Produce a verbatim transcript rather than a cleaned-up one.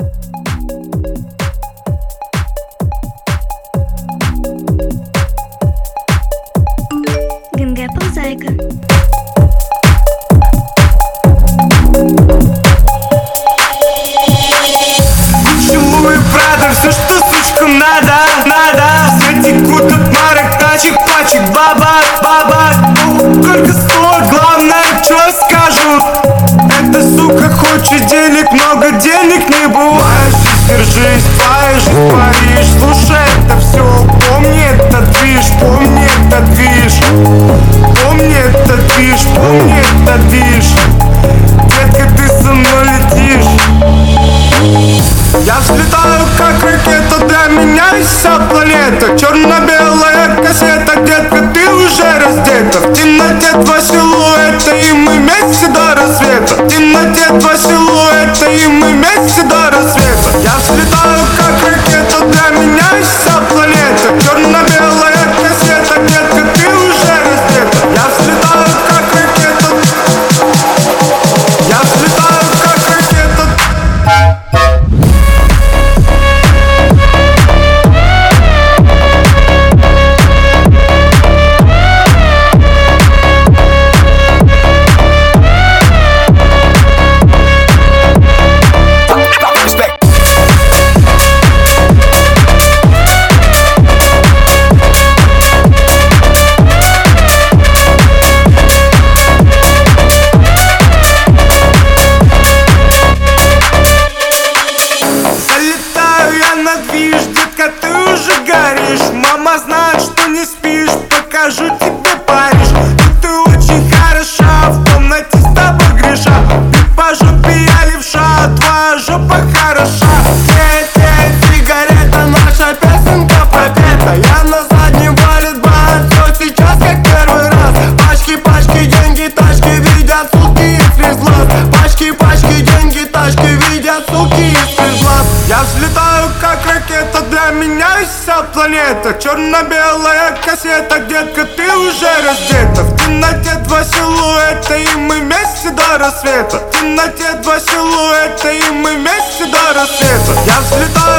ГНГ Ползайка. Луи Прада, все, что сучкам надо, надо. Все текут от марок, тачек, пачек, бабак, бабак. Сколько стоит, главное, что скажут. Эта сука хочет денег, много денег не бывает. Держись, твоя жизнь, Париж. Слушай, это все, помни этот движ, помни этот движ. Помни этот движ, помни этот движ. Детка, ты со мной летишь. Я взлетаю как ракета, для меня и вся планета. Черно-белая кассета, детка, ты уже раздета. В темноте два силуэта, и мы вместе до рассвета. В темноте два силуэта, и мы вместе до рассвета. Я взлетаю как ракета, для меня и вся планета. Черно-белая кассета, детка, ты уже раздета. Я взлетаю как ракета. Я взлетаю как ракета. Детка, ты уже горишь. Мама знает, что не спишь. Покажу тебе Париж. Ты очень хороша, в комнате с тобой греша. Ты по жопе я левша, твоя жопа хороша. Те-те, сигарета, наша песенка пропета. Я на заднем валит бан, все сейчас как первый раз. Пачки, пачки, деньги, тачки, видят суки из глаз. Пачки, пачки, деньги, тачки, видят суки из глаз. Я взлетаю как ракета, для меня и вся планета. Черно-белая кассета, детка, ты уже раздета. В темноте два силуэта, и мы вместе до рассвета. В темноте два силуэта, и мы вместе до рассвета. Я взлетаю